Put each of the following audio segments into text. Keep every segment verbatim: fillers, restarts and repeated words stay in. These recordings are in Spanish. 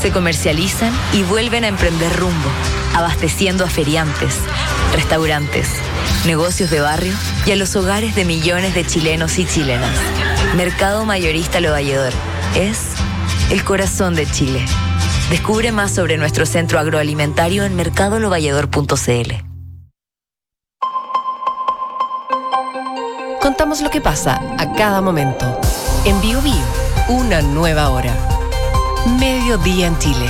se comercializan y vuelven a emprender rumbo, abasteciendo a feriantes, restaurantes, negocios de barrio y a los hogares de millones de chilenos y chilenas. Mercado Mayorista Lo Valledor es el corazón de Chile. Descubre más sobre nuestro centro agroalimentario en mercado lo valledor punto c l. Contamos lo que pasa a cada momento. En Bio Bio, una nueva hora. Mediodía en Chile.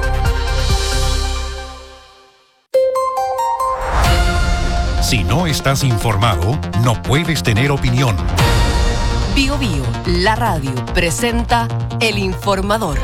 Si no estás informado, no puedes tener opinión. Bio Bio, la radio, presenta El Informador.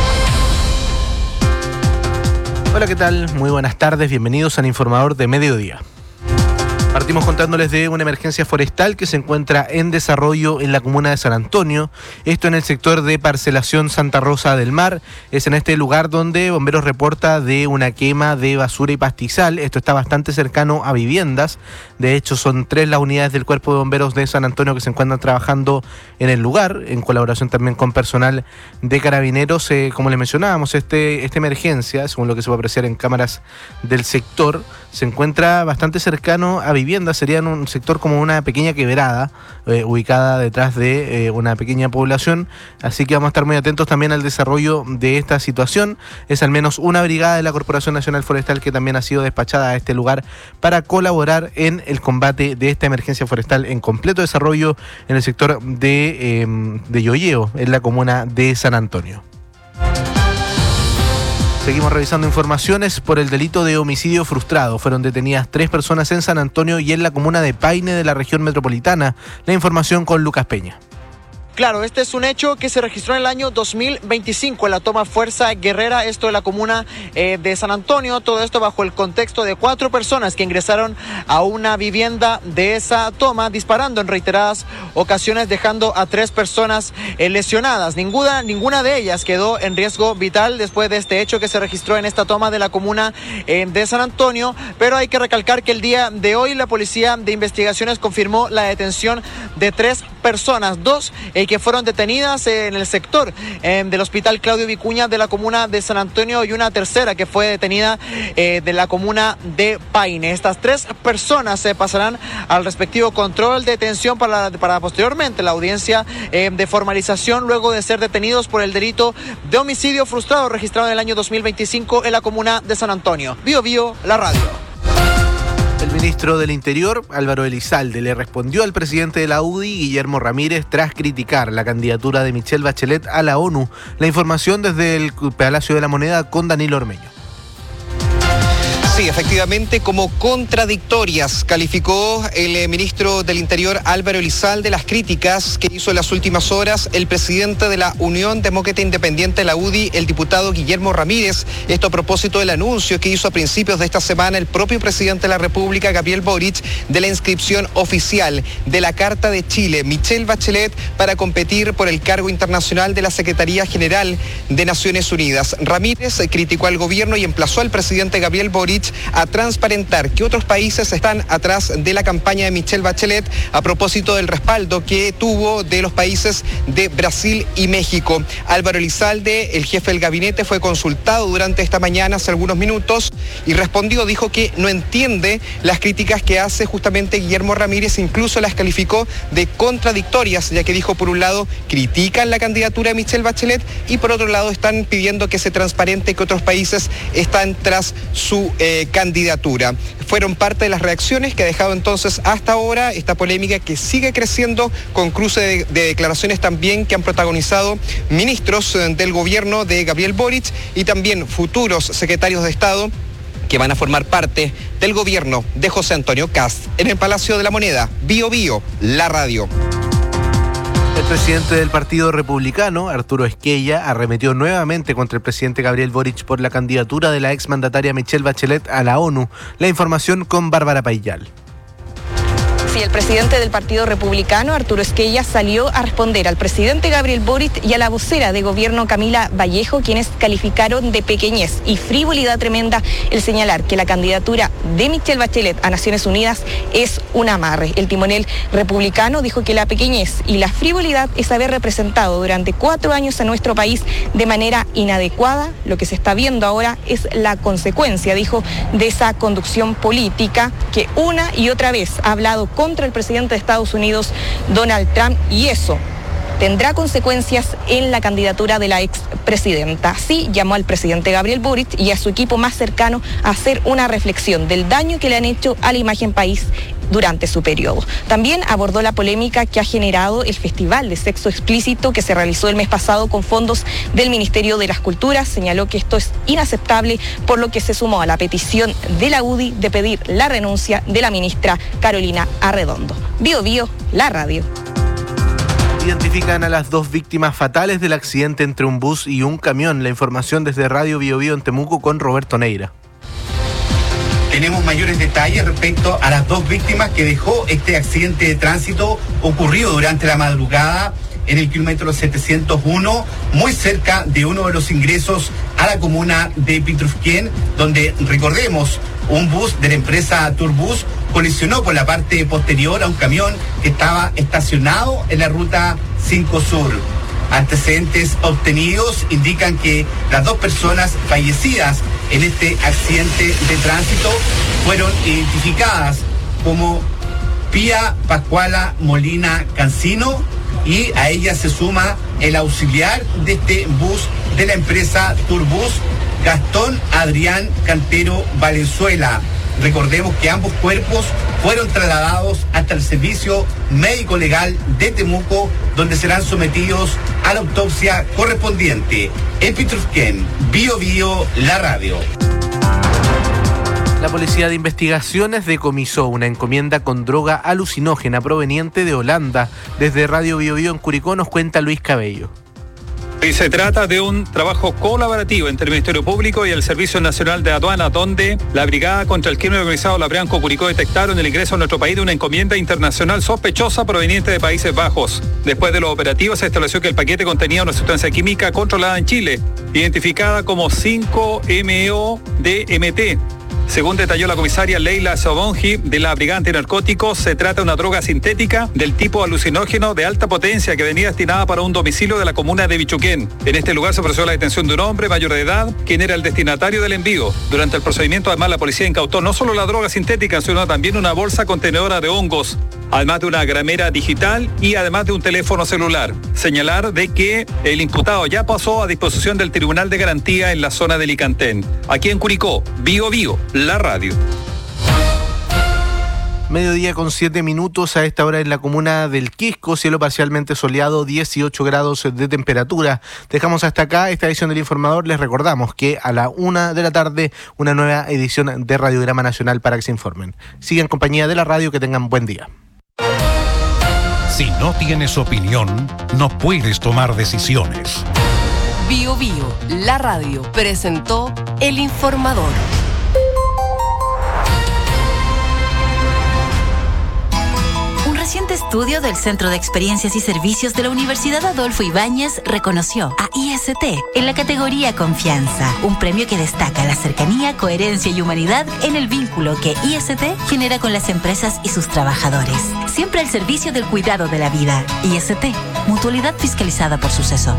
Hola, ¿qué tal? Muy buenas tardes, bienvenidos al Informador de Mediodía. Partimos contándoles de una emergencia forestal que se encuentra en desarrollo en la comuna de San Antonio. Esto en el sector de Parcelación Santa Rosa del Mar. Es en este lugar donde Bomberos reporta de una quema de basura y pastizal. Esto está bastante cercano a viviendas. De hecho, son tres las unidades del Cuerpo de Bomberos de San Antonio que se encuentran trabajando en el lugar, en colaboración también con personal de Carabineros. Eh, como les mencionábamos, este, esta emergencia, según lo que se puede apreciar en cámaras del sector, se encuentra bastante cercano a viviendas. Sería en un sector como una pequeña quebrada, eh, ubicada detrás de eh, una pequeña población, así que vamos a estar muy atentos también al desarrollo de esta situación. Es al menos una brigada de la Corporación Nacional Forestal que también ha sido despachada a este lugar para colaborar en el combate de esta emergencia forestal en completo desarrollo en el sector de, eh, de Yoyeo, en la comuna de San Antonio. Seguimos revisando informaciones por el delito de homicidio frustrado. Fueron detenidas tres personas en San Antonio y en la comuna de Paine de la región metropolitana. La información con Lucas Peña. Claro, este es un hecho que se registró en el año dos mil veinticinco en la toma Fuerza Guerrera, esto de la comuna eh, de San Antonio. Todo esto bajo el contexto de cuatro personas que ingresaron a una vivienda de esa toma, disparando en reiteradas ocasiones, dejando a tres personas eh, lesionadas. Ninguna, ninguna de ellas quedó en riesgo vital después de este hecho que se registró en esta toma de la comuna eh, de San Antonio. Pero hay que recalcar que el día de hoy la Policía de Investigaciones confirmó la detención de tres personas, dos eh, que fueron detenidas en el sector eh, del Hospital Claudio Vicuña de la comuna de San Antonio y una tercera que fue detenida eh, de la comuna de Paine. Estas tres personas se eh, pasarán al respectivo control de detención para, para posteriormente la audiencia eh, de formalización luego de ser detenidos por el delito de homicidio frustrado registrado en el año dos mil veinticinco en la comuna de San Antonio. Bio Bio, la radio. El ministro del Interior, Álvaro Elizalde, le respondió al presidente de la U D I, Guillermo Ramírez, tras criticar la candidatura de Michelle Bachelet a la ONU. La información desde el Palacio de la Moneda con Danilo Ormeño. Sí, efectivamente, como contradictorias calificó el eh, ministro del Interior Álvaro Elizalde las críticas que hizo en las últimas horas el presidente de la Unión Demócrata Independiente, la U D I, el diputado Guillermo Ramírez. Esto a propósito del anuncio que hizo a principios de esta semana el propio presidente de la República, Gabriel Boric, de la inscripción oficial de la Carta de Chile, Michelle Bachelet, para competir por el cargo internacional de la Secretaría General de Naciones Unidas. Ramírez eh, criticó al gobierno y emplazó al presidente Gabriel Boric a transparentar que otros países están atrás de la campaña de Michelle Bachelet a propósito del respaldo que tuvo de los países de Brasil y México. Álvaro Elizalde, el jefe del gabinete, fue consultado durante esta mañana hace algunos minutos y respondió, dijo que no entiende las críticas que hace justamente Guillermo Ramírez, incluso las calificó de contradictorias, ya que dijo, por un lado, critican la candidatura de Michelle Bachelet y por otro lado están pidiendo que se transparente que otros países están tras su eh, candidatura. Fueron parte de las reacciones que ha dejado entonces hasta ahora esta polémica que sigue creciendo con cruce de, de declaraciones también que han protagonizado ministros del gobierno de Gabriel Boric y también futuros secretarios de Estado que van a formar parte del gobierno de José Antonio Kast. En el Palacio de la Moneda, Bio Bio, la radio. El presidente del Partido Republicano, Arturo Esquella, arremetió nuevamente contra el presidente Gabriel Boric por la candidatura de la exmandataria Michelle Bachelet a la ONU. La información con Bárbara Paillal. Sí, el presidente del Partido Republicano, Arturo Esquella, salió a responder al presidente Gabriel Boric y a la vocera de gobierno Camila Vallejo, quienes calificaron de pequeñez y frivolidad tremenda el señalar que la candidatura de Michelle Bachelet a Naciones Unidas es un amarre. El timonel republicano dijo que la pequeñez y la frivolidad es haber representado durante cuatro años a nuestro país de manera inadecuada. Lo que se está viendo ahora es la consecuencia, dijo, de esa conducción política que una y otra vez ha hablado con contra el presidente de Estados Unidos, Donald Trump, y eso tendrá consecuencias en la candidatura de la expresidenta. Así llamó al presidente Gabriel Boric y a su equipo más cercano a hacer una reflexión del daño que le han hecho a la imagen país durante su periodo. También abordó la polémica que ha generado el Festival de Sexo Explícito que se realizó el mes pasado con fondos del Ministerio de las Culturas. Señaló que esto es inaceptable, por lo que se sumó a la petición de la U D I de pedir la renuncia de la ministra Carolina Arredondo. Bio Bio, la radio. Identifican a las dos víctimas fatales del accidente entre un bus y un camión. La información desde Radio Bio Bio en Temuco con Roberto Neira. Tenemos mayores detalles respecto a las dos víctimas que dejó este accidente de tránsito ocurrido durante la madrugada en el kilómetro setecientos uno, muy cerca de uno de los ingresos a la comuna de Pitrufquén, donde, recordemos, un bus de la empresa Turbus colisionó por la parte posterior a un camión que estaba estacionado en la ruta cinco Sur. Antecedentes obtenidos indican que las dos personas fallecidas en este accidente de tránsito fueron identificadas como Pía Pascuala Molina Cancino, y a ella se suma el auxiliar de este bus de la empresa Turbus, Gastón Adrián Cantero Valenzuela. Recordemos que ambos cuerpos fueron trasladados hasta el servicio médico legal de Temuco, donde serán sometidos a la autopsia correspondiente. En Pitrufquén, Bio Bio, la radio. La Policía de Investigaciones decomisó una encomienda con droga alucinógena proveniente de Holanda. Desde Radio Bio Bio en Curicó nos cuenta Luis Cabello. Y se trata de un trabajo colaborativo entre el Ministerio Público y el Servicio Nacional de Aduana, donde la Brigada contra el Crimen Organizado La Branco Curicó detectaron el ingreso a nuestro país de una encomienda internacional sospechosa proveniente de Países Bajos. Después de los operativos se estableció que el paquete contenía una sustancia química controlada en Chile, identificada como cinco M O D M T. Según detalló la comisaria Leila Sobonji de la Brigada Antinarcóticos, se trata de una droga sintética del tipo alucinógeno de alta potencia que venía destinada para un domicilio de la comuna de Bichuquén. En este lugar se procedió la detención de un hombre mayor de edad, quien era el destinatario del envío. Durante el procedimiento, además, la policía incautó no solo la droga sintética, sino también una bolsa contenedora de hongos, además de una gramera digital y además de un teléfono celular. Señalar de que el imputado ya pasó a disposición del Tribunal de Garantía en la zona de Licantén. Aquí en Curicó, Bio Bio, la radio. Mediodía con siete minutos a esta hora en la comuna del Quisco, cielo parcialmente soleado, dieciocho grados de temperatura. Dejamos hasta acá esta edición del Informador. Les recordamos que a la una de la tarde una nueva edición de Radiograma Nacional para que se informen. Sigan en compañía de la radio, que tengan buen día. Si no tienes opinión, no puedes tomar decisiones. Bio Bio, la radio, presentó El Informador. Un reciente estudio del Centro de Experiencias y Servicios de la Universidad Adolfo Ibáñez reconoció a I S T en la categoría Confianza, un premio que destaca la cercanía, coherencia y humanidad en el vínculo que I S T genera con las empresas y sus trabajadores. Siempre al servicio del cuidado de la vida. I S T, mutualidad fiscalizada por Suceso.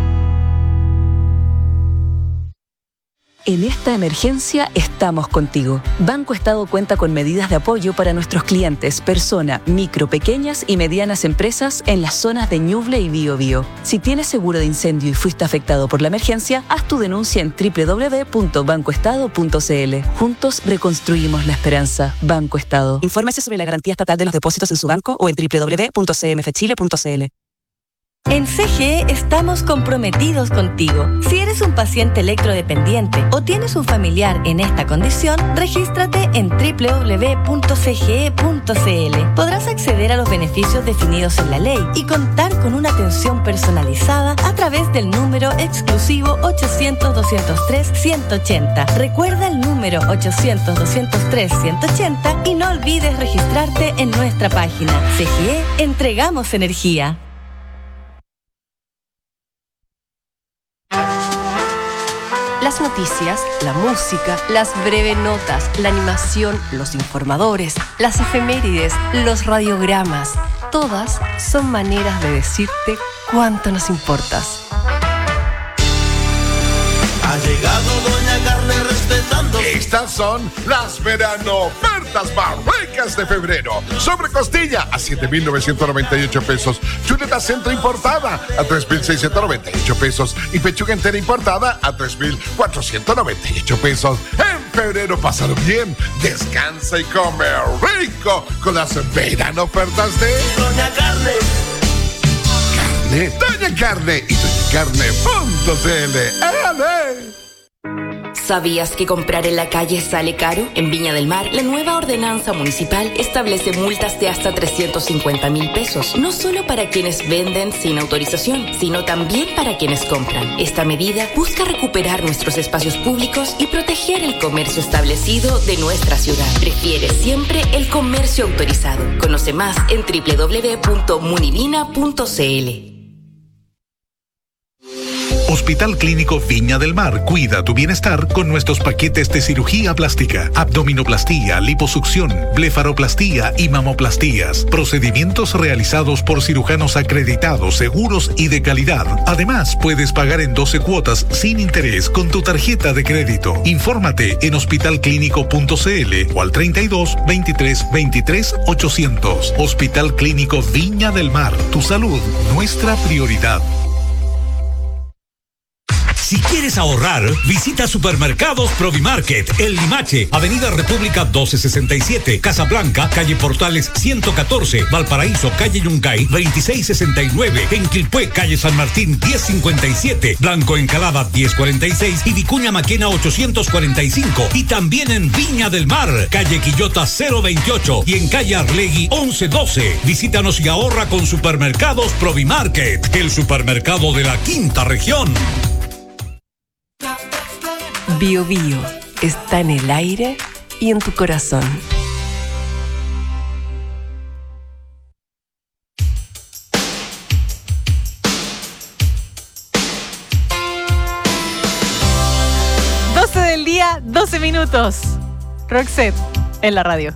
En esta emergencia estamos contigo. Banco Estado cuenta con medidas de apoyo para nuestros clientes, persona, micro, pequeñas y medianas empresas en las zonas de Ñuble y Bío Bío. Si tienes seguro de incendio y fuiste afectado por la emergencia, haz tu denuncia en doble u doble u doble u punto banco estado punto c l. Juntos reconstruimos la esperanza. Banco Estado. Infórmese sobre la garantía estatal de los depósitos en su banco o en doble u doble u doble u punto c m f chile punto c l. En C G E estamos comprometidos contigo. Si eres un paciente electrodependiente o tienes un familiar en esta condición, regístrate en doble u doble u doble u punto c g e punto c l. Podrás acceder a los beneficios definidos en la ley y contar con una atención personalizada a través del número exclusivo ochocientos, doscientos tres, ciento ochenta. Recuerda el número ochocientos, doscientos tres, ciento ochenta y no olvides registrarte en nuestra página. C G E, entregamos energía. Las noticias, la música, las breves notas, la animación, los informadores, las efemérides, los radiogramas, todas son maneras de decirte cuánto nos importas. Ha llegado Doña Carne respetando. Estas son las verano ofertas más ricas de febrero. Sobre costilla a siete mil novecientos noventa y ocho pesos. Chuleta centro importada a tres mil seiscientos noventa y ocho pesos. Y pechuga entera importada a tres mil cuatrocientos noventa y ocho pesos. En febrero pásalo bien, descansa y come rico con las verano ofertas de Doña Carne. Carne, Doña Carne y doña carne punto c l. ¡Ale! ¿Sabías que comprar en la calle sale caro? En Viña del Mar, la nueva ordenanza municipal establece multas de hasta trescientos cincuenta mil pesos, no solo para quienes venden sin autorización, sino también para quienes compran. Esta medida busca recuperar nuestros espacios públicos y proteger el comercio establecido de nuestra ciudad. Prefiere siempre el comercio autorizado. Conoce más en doble u doble u doble u punto munivina punto c l. Hospital Clínico Viña del Mar cuida tu bienestar con nuestros paquetes de cirugía plástica, abdominoplastía, liposucción, blefaroplastía y mamoplastías. Procedimientos realizados por cirujanos acreditados, seguros y de calidad. Además, puedes pagar en doce cuotas sin interés con tu tarjeta de crédito. Infórmate en hospital clínico punto c l o al treinta y dos, veintitrés, veintitrés, ochocientos. Hospital Clínico Viña del Mar. Tu salud, nuestra prioridad. Si quieres ahorrar, visita Supermercados Provimarket, El Limache, Avenida República doce sesenta y siete, Casablanca, Calle Portales ciento catorce, Valparaíso, Calle Yungay veintiséis sesenta y nueve, en Quilpué, Calle San Martín diez cincuenta y siete, Blanco Encalada diez cuarenta y seis y Vicuña Maquena ochocientos cuarenta y cinco. Y también en Viña del Mar, Calle Quillota cero veintiocho y en Calle Arlegui once doce. Visítanos y ahorra con Supermercados Provimarket, el supermercado de la quinta región. Bio Bio está en el aire y en tu corazón. doce del día, doce minutos. Roxette en la radio.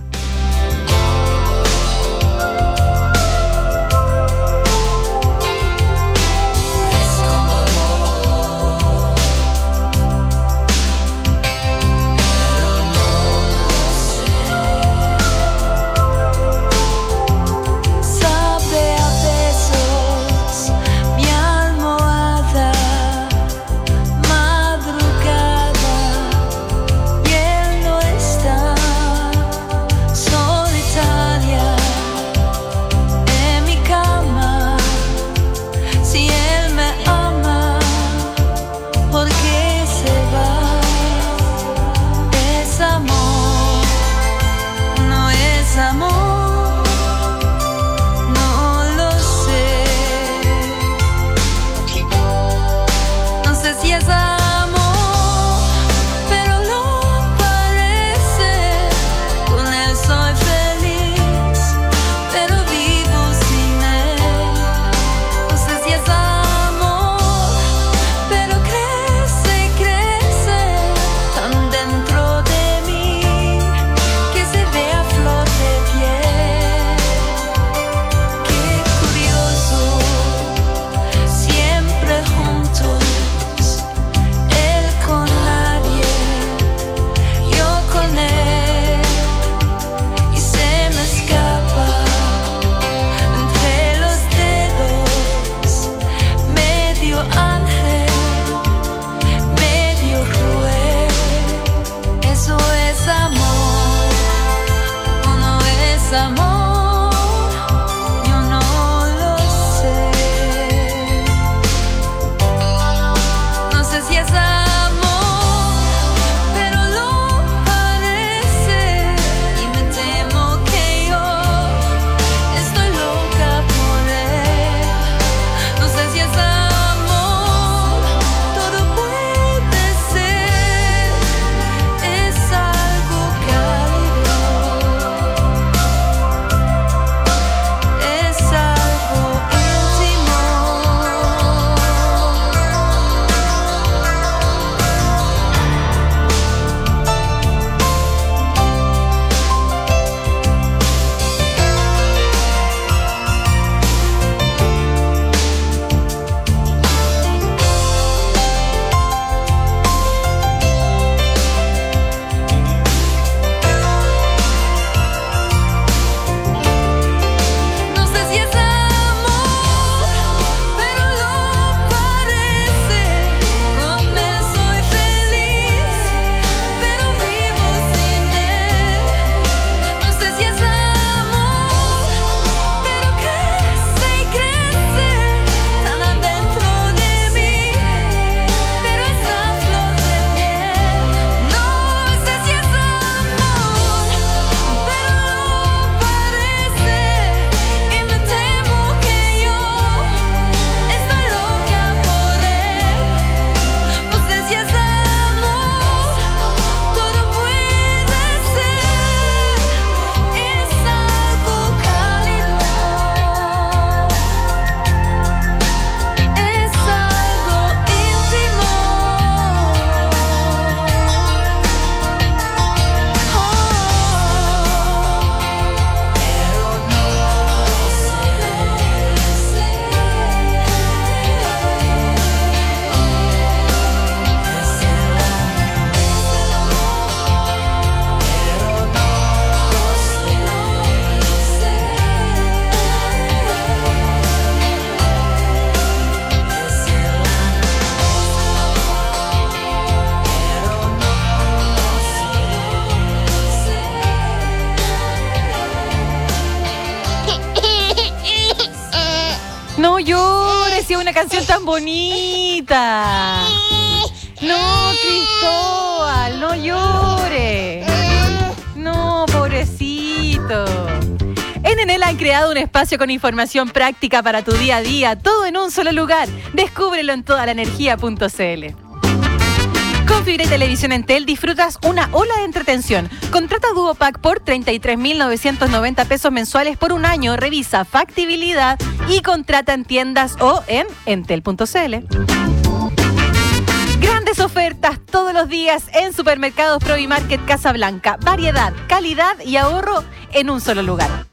canción tan bonita. No, Cristóbal, no llore. No, pobrecito. En Enel han creado un espacio con información práctica para tu día a día, todo en un solo lugar. Descúbrelo en toda la energía punto c l. Con fibra y televisión Entel disfrutas una ola de entretención. Contrata Duopack por treinta y tres mil novecientos noventa pesos mensuales por un año. Revisa factibilidad y contrata en tiendas o en entel punto c l. Grandes ofertas todos los días en Supermercados Provimarket Casablanca. Variedad, calidad y ahorro en un solo lugar.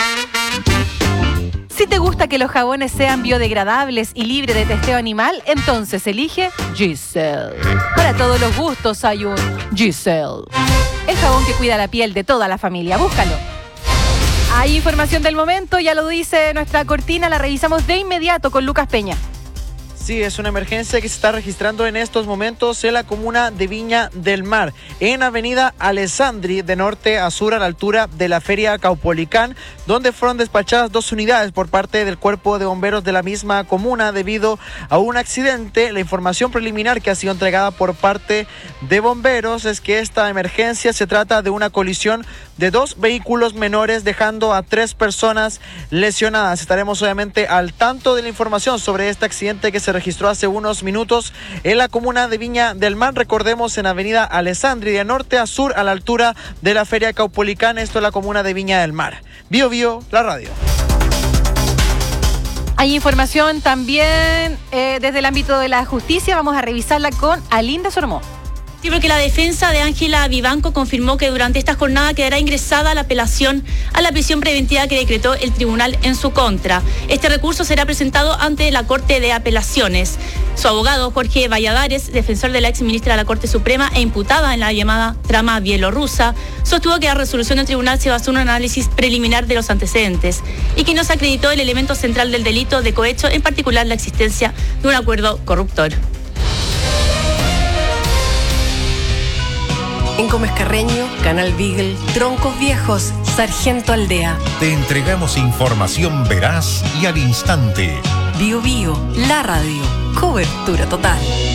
Si te gusta que los jabones sean biodegradables y libres de testeo animal, entonces elige Giselle. Para todos los gustos hay un Giselle. El jabón que cuida la piel de toda la familia. Búscalo. Hay información del momento, ya lo dice nuestra cortina, la revisamos de inmediato con Lucas Peña. Sí, es una emergencia que se está registrando en estos momentos en la comuna de Viña del Mar, en avenida Alessandri, de norte a sur a la altura de la feria Caupolicán, donde fueron despachadas dos unidades por parte del cuerpo de bomberos de la misma comuna debido a un accidente. La información preliminar que ha sido entregada por parte de bomberos es que esta emergencia se trata de una colisión de dos vehículos menores, dejando a tres personas lesionadas. Estaremos obviamente al tanto de la información sobre este accidente que se registró hace unos minutos en la comuna de Viña del Mar. Recordemos, en avenida Alessandri, de norte a sur a la altura de la feria Caupolicán. Esto es la comuna de Viña del Mar. Bio Bio, la radio. Hay información también eh, desde el ámbito de la justicia. Vamos a revisarla con Alinda Sormó. Sí, porque la defensa de Ángela Vivanco confirmó que durante esta jornada quedará ingresada la apelación a la prisión preventiva que decretó el tribunal en su contra. Este recurso será presentado ante la Corte de Apelaciones. Su abogado, Jorge Valladares, defensor de la ex ministra de la Corte Suprema e imputada en la llamada trama bielorrusa, sostuvo que la resolución del tribunal se basó en un análisis preliminar de los antecedentes y que no se acreditó el elemento central del delito de cohecho, en particular la existencia de un acuerdo corruptor. En Gómez Carreño, Canal Beagle, Troncos Viejos, Sargento Aldea. Te entregamos información veraz y al instante. Bio Bio, la radio, cobertura total.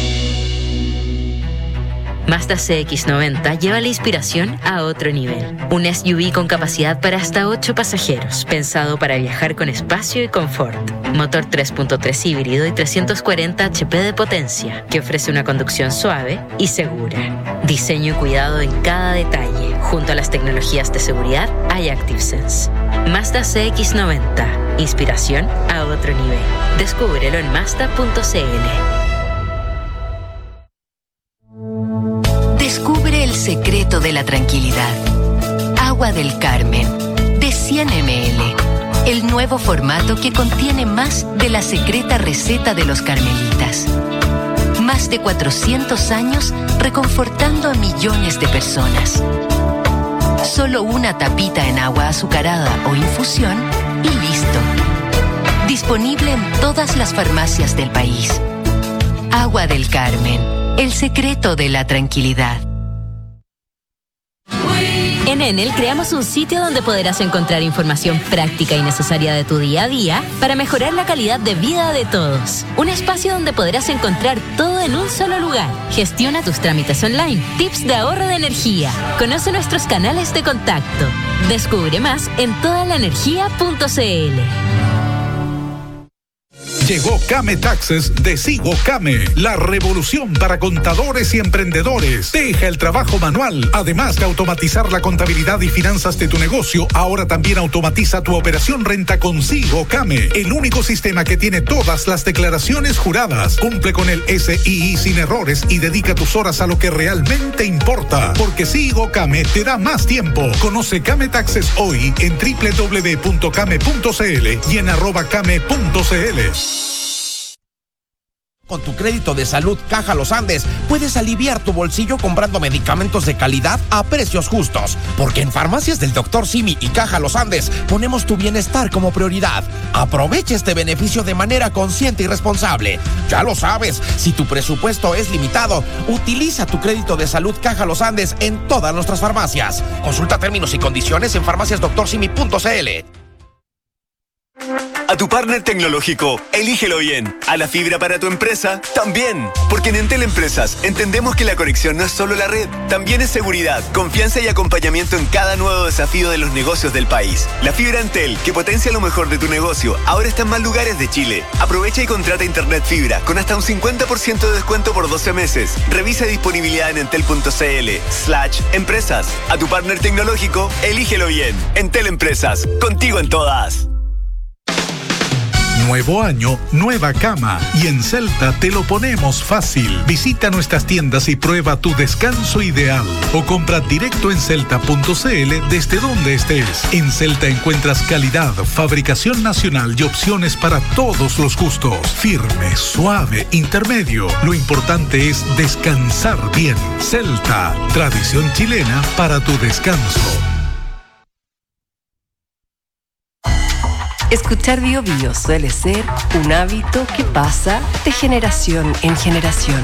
Mazda C X noventa lleva la inspiración a otro nivel. Un S U V con capacidad para hasta ocho pasajeros, pensado para viajar con espacio y confort. Motor tres punto tres híbrido y trescientos cuarenta H P de potencia, que ofrece una conducción suave y segura. Diseño y cuidado en cada detalle, junto a las tecnologías de seguridad iActiveSense. Mazda C X noventa, inspiración a otro nivel. Descúbrelo en mazda punto c l. Descubre el secreto de la tranquilidad. Agua del Carmen, de cien mililitros. El nuevo formato que contiene más de la secreta receta de los carmelitas. Más de cuatrocientos años reconfortando a millones de personas. Solo una tapita en agua azucarada o infusión y listo. Disponible en todas las farmacias del país. Agua del Carmen, el secreto de la tranquilidad. En Enel creamos un sitio donde podrás encontrar información práctica y necesaria de tu día a día para mejorar la calidad de vida de todos. Un espacio donde podrás encontrar todo en un solo lugar. Gestiona tus trámites online, tips de ahorro de energía. Conoce nuestros canales de contacto. Descubre más en toda la energía punto c l. Llegó Came Taxes de Sigo Came, la revolución para contadores y emprendedores. Deja el trabajo manual. Además de automatizar la contabilidad y finanzas de tu negocio, ahora también automatiza tu operación renta con Sigo Came, el único sistema que tiene todas las declaraciones juradas. Cumple con el S I I sin errores y dedica tus horas a lo que realmente importa, porque Sigo Came te da más tiempo. Conoce Came Taxes hoy en doble u doble u doble u punto came punto c l y en arroba came punto c l. Con tu crédito de salud Caja Los Andes puedes aliviar tu bolsillo comprando medicamentos de calidad a precios justos. Porque en Farmacias del doctor Simi y Caja Los Andes ponemos tu bienestar como prioridad. Aprovecha este beneficio de manera consciente y responsable. Ya lo sabes, si tu presupuesto es limitado, utiliza tu crédito de salud Caja Los Andes en todas nuestras farmacias. Consulta términos y condiciones en farmacias doctor simi punto c l. A tu partner tecnológico, elígelo bien. A la fibra para tu empresa, también. Porque en Entel Empresas entendemos que la conexión no es solo la red, también es seguridad, confianza y acompañamiento en cada nuevo desafío de los negocios del país. La fibra Entel, que potencia lo mejor de tu negocio, ahora está en más lugares de Chile. Aprovecha y contrata internet fibra con hasta un cincuenta por ciento de descuento por doce meses. Revisa disponibilidad en entel.cl slash empresas. A tu partner tecnológico, elígelo bien. Entel Empresas, contigo en todas. Nuevo año, nueva cama. Y en Celta te lo ponemos fácil. Visita nuestras tiendas y prueba tu descanso ideal. O compra directo en celta punto cl desde donde estés. En Celta encuentras calidad, fabricación nacional y opciones para todos los gustos. Firme, suave, intermedio. Lo importante es descansar bien. Celta, tradición chilena para tu descanso. Escuchar Bio Bio suele ser un hábito que pasa de generación en generación.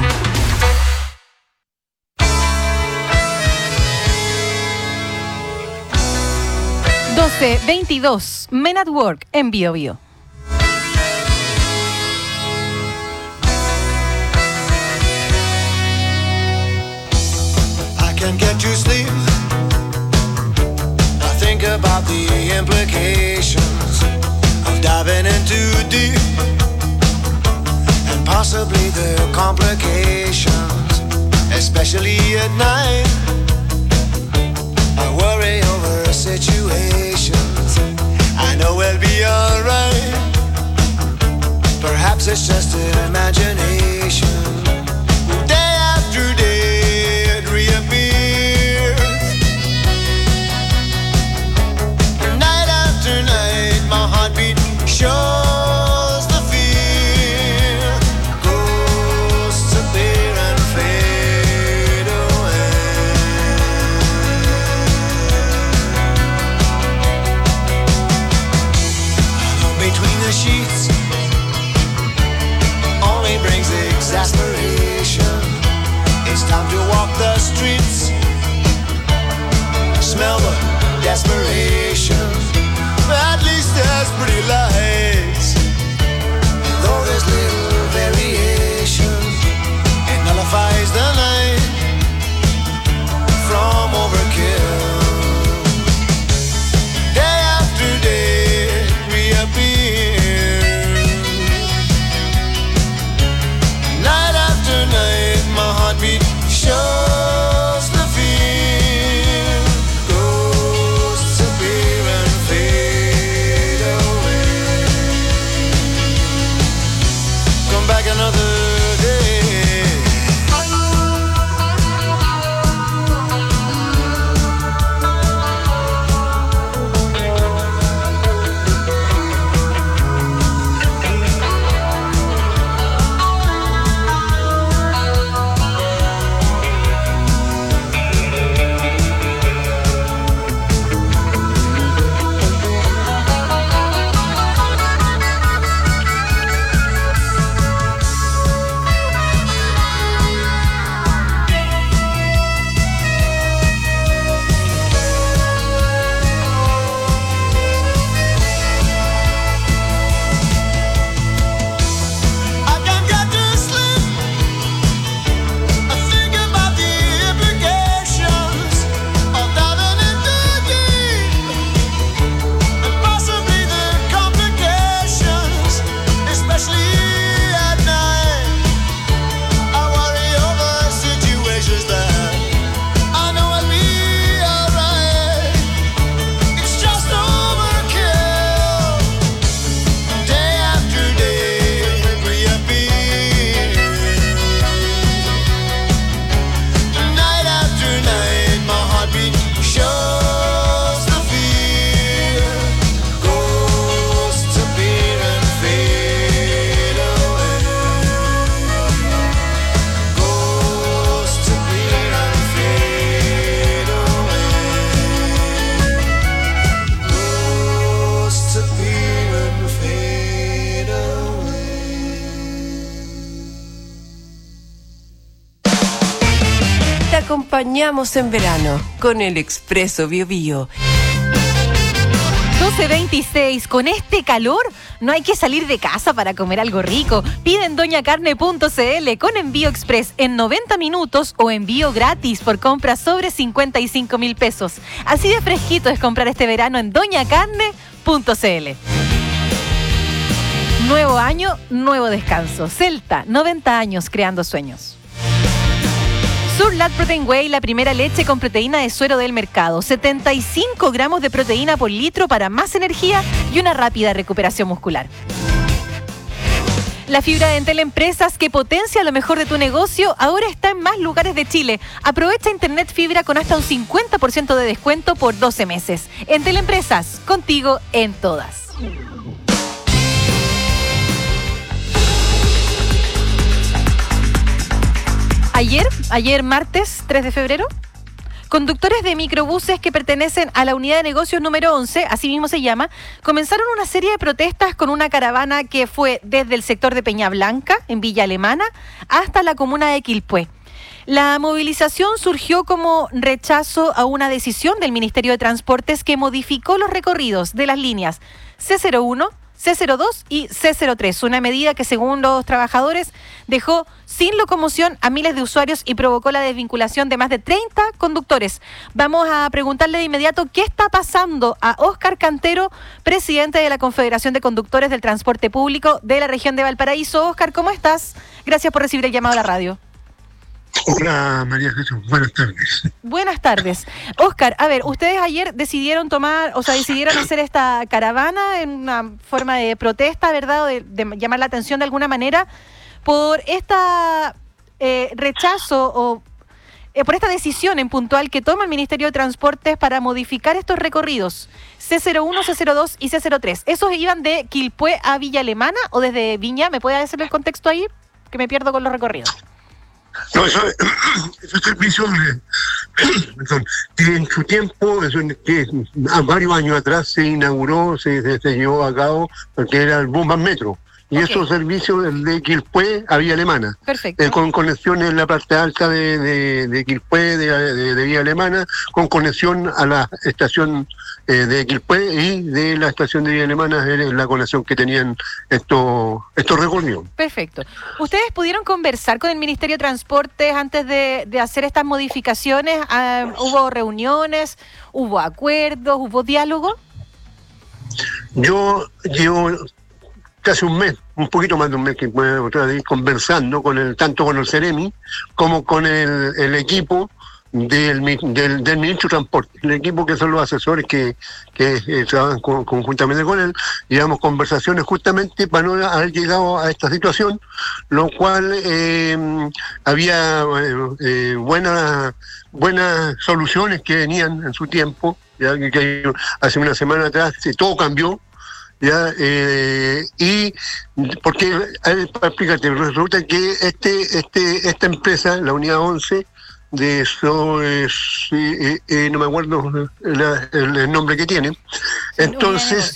doce veintidós, Men at Work en Bio Bio. I can't get to sleep. I think about the implications of diving in too deep, and possibly the complications, especially at night. I worry over situations. I know we'll be alright. Perhaps it's just an imagination. Day after day it reappears. Night after night my heartbeat shows the fear. Ghosts appear and fade away. Alone between the sheets only brings exasperation. It's time to walk the streets, smell the desperation. At least there's pretty lights, though there's little variation. It nullifies the night from overkill. Day after day reappears. Night after night my heartbeat shows the fear. Ghosts appear and fade away. Come back another day. Acompañamos en verano con el Expreso Bio Bio. doce veintiséis. Con este calor no hay que salir de casa para comer algo rico. Pide en doña carne punto c l con envío express en noventa minutos o envío gratis por compras sobre cincuenta y cinco mil pesos. Así de fresquito es comprar este verano en doña carne punto c l. Nuevo año, nuevo descanso. Celta, noventa años creando sueños. Surlat Protein Whey, la primera leche con proteína de suero del mercado. setenta y cinco gramos de proteína por litro para más energía y una rápida recuperación muscular. La fibra de Entel Empresas que potencia lo mejor de tu negocio ahora está en más lugares de Chile. Aprovecha Internet Fibra con hasta un cincuenta por ciento de descuento por doce meses. Entel Empresas, contigo en todas. Ayer, ayer martes tres de febrero, conductores de microbuses que pertenecen a la unidad de negocios número once, así mismo se llama, comenzaron una serie de protestas con una caravana que fue desde el sector de Peña Blanca, en Villa Alemana, hasta la comuna de Quilpué. La movilización surgió como rechazo a una decisión del Ministerio de Transportes que modificó los recorridos de las líneas C cero uno, C cero dos y C cero tres, una medida que según los trabajadores dejó sin locomoción a miles de usuarios y provocó la desvinculación de más de treinta conductores. Vamos a preguntarle de inmediato qué está pasando a Óscar Cantero, presidente de la Confederación de Conductores del Transporte Público de la región de Valparaíso. Óscar, ¿cómo estás? Gracias por recibir el llamado a la radio. Hola María Jesús, buenas tardes. Buenas tardes. Óscar, a ver, ustedes ayer decidieron tomar, o sea, decidieron hacer esta caravana en una forma de protesta, ¿verdad? De, de llamar la atención de alguna manera por esta eh, rechazo o eh, por esta decisión en puntual que toma el Ministerio de Transportes para modificar estos recorridos C cero uno, C cero dos y C cero tres. ¿Esos iban de Quilpué a Villa Alemana o desde Viña? ¿Me puede hacer el contexto ahí? Que me pierdo con los recorridos. No, eso, esos servicios perdón, que en su tiempo, eso, que a varios años atrás se inauguró, se, se llevó a cabo, porque era el Bumban Metro. Y okay. Esos servicios de Quilpué a Villa Alemana. Perfecto. Eh, con conexiones en la parte alta de, de, de Quilpué, de, de, de Villa Alemana, con conexión a la estación eh, de Quilpué y de la estación de Villa Alemana, era la conexión que tenían estos estos recorridos. Perfecto. ¿Ustedes pudieron conversar con el Ministerio de Transportes antes de, de hacer estas modificaciones? Ah, ¿hubo reuniones? ¿Hubo acuerdos? ¿Hubo diálogo? Yo llevo casi un mes, un poquito más de un mes que otra vez conversando con el tanto con el Ceremi como con el, el equipo del, del, del ministro de Transporte, el equipo que son los asesores que, que eh, trabajan con, conjuntamente con él. Llevamos conversaciones justamente para no haber llegado a esta situación, lo cual eh, había eh, eh, buenas buenas soluciones que venían en su tiempo, ya que, que hace una semana atrás todo cambió. Ya, eh, y porque, explícate, resulta que este, este, esta empresa, la unidad once, de eso es, eh, eh, no me acuerdo la, el, el nombre que tiene, entonces,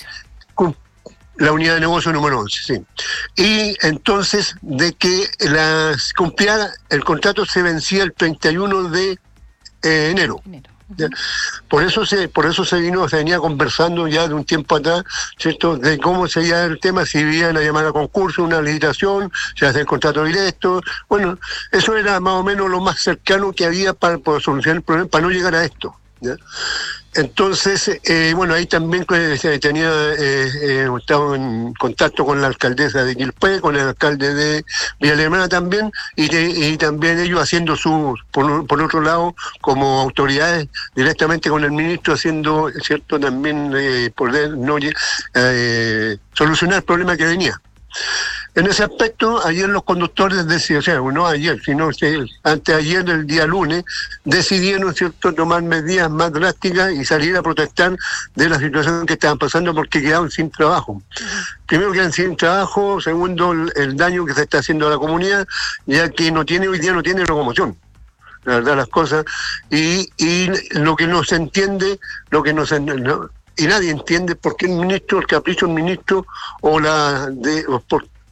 la unidad de negocio número once, sí. Y entonces, de que las cumpliera, el contrato se vencía el treinta y uno de enero. enero. ¿Ya? Por eso se por eso se vino se venía conversando ya de un tiempo atrás, ¿cierto?, de cómo sería el tema, si iban a llamar a concurso, una licitación, se hace el contrato directo. Bueno, eso era más o menos lo más cercano que había para, para solucionar el problema, para no llegar a esto, ¿ya? Entonces, eh, bueno, ahí también eh, tenía eh, eh, estaba en contacto con la alcaldesa de Quilpué, con el alcalde de Villa Alemana también, y, de, y también ellos haciendo su, por, por otro lado, como autoridades, directamente con el ministro, haciendo, cierto, también eh, poder no eh, solucionar el problema que venía. En ese aspecto, ayer los conductores decidieron, o sea, no ayer, sino antes ayer, el día lunes, decidieron, ¿cierto?, tomar medidas más drásticas y salir a protestar de la situación que estaban pasando porque quedaron sin trabajo. Primero, quedan sin trabajo. Segundo, el, el daño que se está haciendo a la comunidad, ya que no tiene hoy día no tiene locomoción. La verdad, las cosas. Y, y lo que no se entiende, lo que no se... No, y nadie entiende por qué el ministro, el capricho del ministro, o la de o por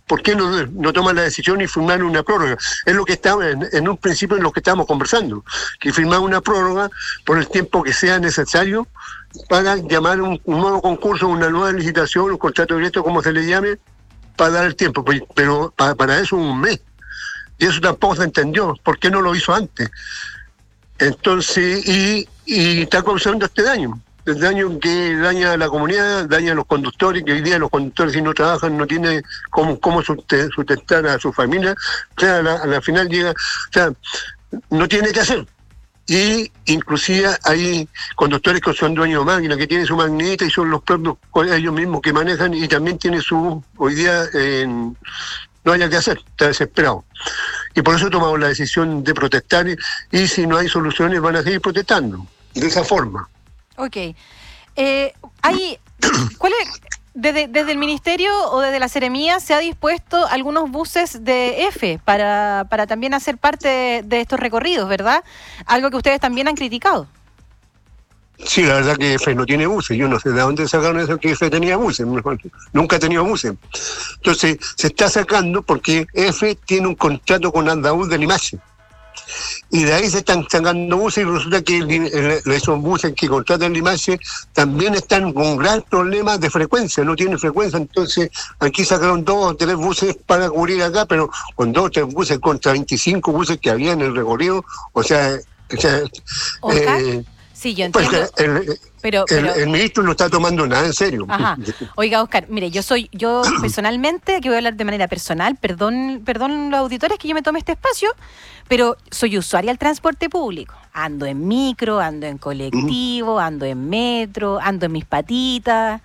¿por qué no, no toman la decisión y firmar una prórroga? Es lo que estaba en, en un principio en lo que estábamos conversando, que firmar una prórroga por el tiempo que sea necesario para llamar un, un nuevo concurso, una nueva licitación, un contrato directo, como se le llame, para dar el tiempo. Pero para, para eso un mes. Y eso tampoco se entendió. ¿Por qué no lo hizo antes? Entonces, y, y está causando este daño. El daño que daña a la comunidad, daña a los conductores, que hoy día los conductores si no trabajan no tienen cómo, cómo sustentar a su familia. O sea, a la, a la final llega, o sea, no tiene que hacer. Y inclusive hay conductores que son dueños de máquinas, que tienen su maquinita y son los propios ellos mismos que manejan y también tienen su, hoy día eh, no haya que hacer, está desesperado. Y por eso tomamos la decisión de protestar y, y si no hay soluciones van a seguir protestando, de esa forma. Ok. Eh, hay, ¿cuál es, desde, desde el Ministerio o desde la Seremía se ha dispuesto algunos buses de F para, para también hacer parte de, de estos recorridos, ¿verdad? Algo que ustedes también han criticado. Sí, la verdad que F no tiene buses. Yo no sé de dónde sacaron eso que F tenía buses. Nunca ha tenido buses. Entonces, se está sacando porque F tiene un contrato con Andaúl de Limache. Y de ahí se están sacando buses y resulta que el, el, esos buses que contratan Limache también están con gran problemas de frecuencia, no tienen frecuencia. Entonces, aquí sacaron dos o tres buses para cubrir acá, pero con dos o tres buses contra veinticinco buses que había en el recorrido. O sea, o sea eh, sí, yo entiendo. Pues el, pero, pero... El, el ministro no está tomando nada en serio. Ajá. Oiga, Oscar, mire, yo soy, yo personalmente, que voy a hablar de manera personal, perdón, perdón los auditores que yo me tome este espacio, pero soy usuaria del transporte público. Ando en micro, ando en colectivo, ando en metro, ando en mis patitas.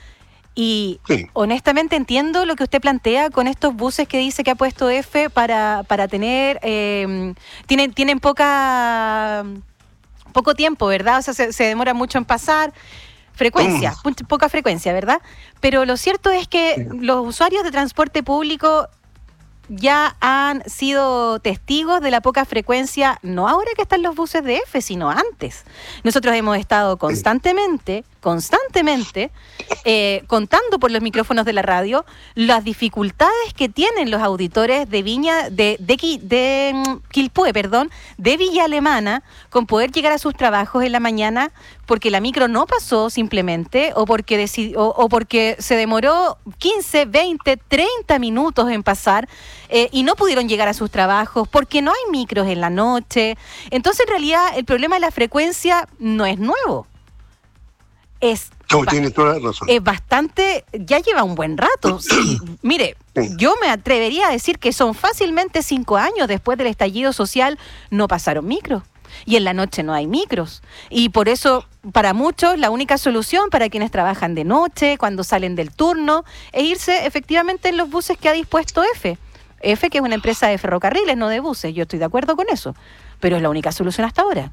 Y sí, honestamente entiendo lo que usted plantea con estos buses que dice que ha puesto F para, para tener, eh, tienen, tienen poca... poco tiempo, ¿verdad? O sea, se, se demora mucho en pasar, frecuencia, mm. poca frecuencia, ¿verdad? Pero lo cierto es que sí, los usuarios de transporte público ya han sido testigos de la poca frecuencia, no ahora que están los buses de F, sino antes. Nosotros hemos estado constantemente, constantemente, eh, contando por los micrófonos de la radio las dificultades que tienen los auditores de Viña, de, de, de, de Quilpué, perdón, de Villa Alemana, con poder llegar a sus trabajos en la mañana, porque la micro no pasó simplemente, o porque decidió, o, o porque se demoró quince, veinte, treinta minutos en pasar, eh, y no pudieron llegar a sus trabajos, porque no hay micros en la noche. Entonces, en realidad, el problema de la frecuencia no es nuevo. Es, no, tiene toda la razón. Es bastante, ya lleva un buen rato. Sí, mire, sí, yo me atrevería a decir que son fácilmente cinco años después del estallido social, no pasaron micros. Y en la noche no hay micros. Y por eso, para muchos, la única solución para quienes trabajan de noche, cuando salen del turno, es irse efectivamente en los buses que ha dispuesto F. F, que es una empresa de ferrocarriles, no de buses. Yo estoy de acuerdo con eso. Pero es la única solución hasta ahora.